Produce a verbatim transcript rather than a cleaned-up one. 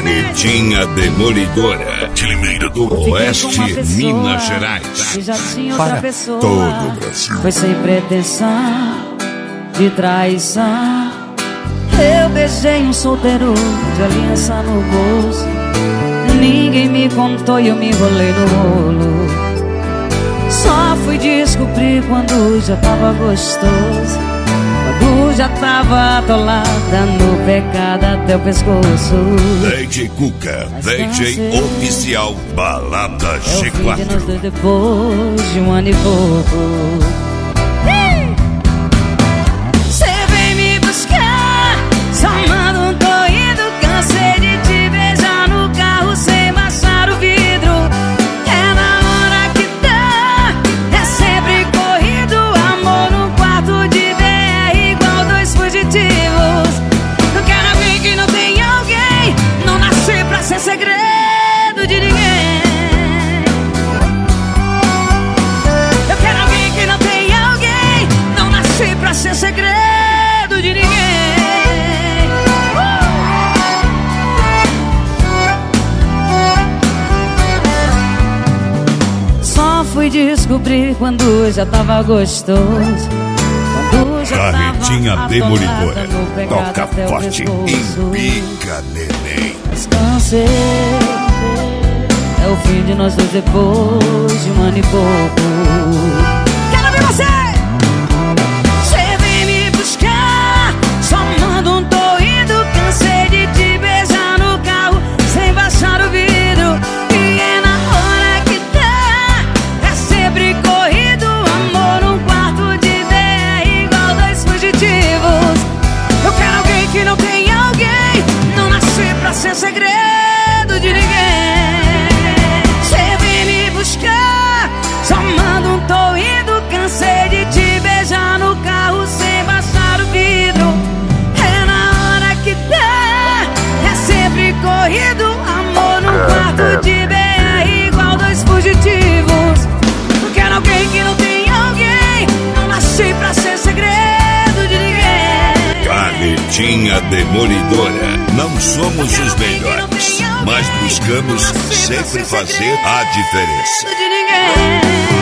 Carretinha Demolidora, de Limeira do Oeste, Minas Gerais. Que já tinha outra Para pessoa. todo o Brasil. Foi sem pretensão de traição. Eu beijei um solteiro de aliança no bolso. Ninguém me contou e eu me enrolei no rolo. Só fui descobrir quando já tava gostoso, quando já tava atolada no pecado até o pescoço. D J Cuca, D J oficial, Balada G É o fim de nós quatro. dois depois de um ano e pouco. Cê vem me buscar, só manda um tô indo. Cansei de te beijar no carro sem baixar o vidro. É na hora que dá, é sempre corrido. Amor no quarto de B R igual dois fugitivos. Não quero alguém que não tem alguém, não nasci pra ser segredo de ninguém. Eu quero alguém que não tem alguém, não nasci pra ser segredo de ninguém. Só fui descobrir quando já tava gostoso, quando já Carretinha tava Demolidora, atolada no pecado toca até o forte, pescoço. embica neném. Descansei, é o fim de nós dois depois de um ano e pouco. Quero ver você! Cê vem me buscar, só manda um tô indo. Cansei de te beijar no carro sem baixar o vidro. E é na hora que dá, é sempre corrido. Amor num quarto de B R igual dois fugitivos. Eu quero alguém que não tem alguém, não nasci pra ser segredo de ninguém. Cê vem me buscar, só manda um tô indo. Cansei de te beijar no carro sem baixar o vidro. É na hora que dá, é sempre corrido. Amor num quarto de B R igual dois fugitivos. Eu quero alguém que não tem alguém, não nasci pra ser segredo de ninguém. Carretinha Demolidora, não somos os melhores, mas buscamos sempre fazer a diferença. De ninguém.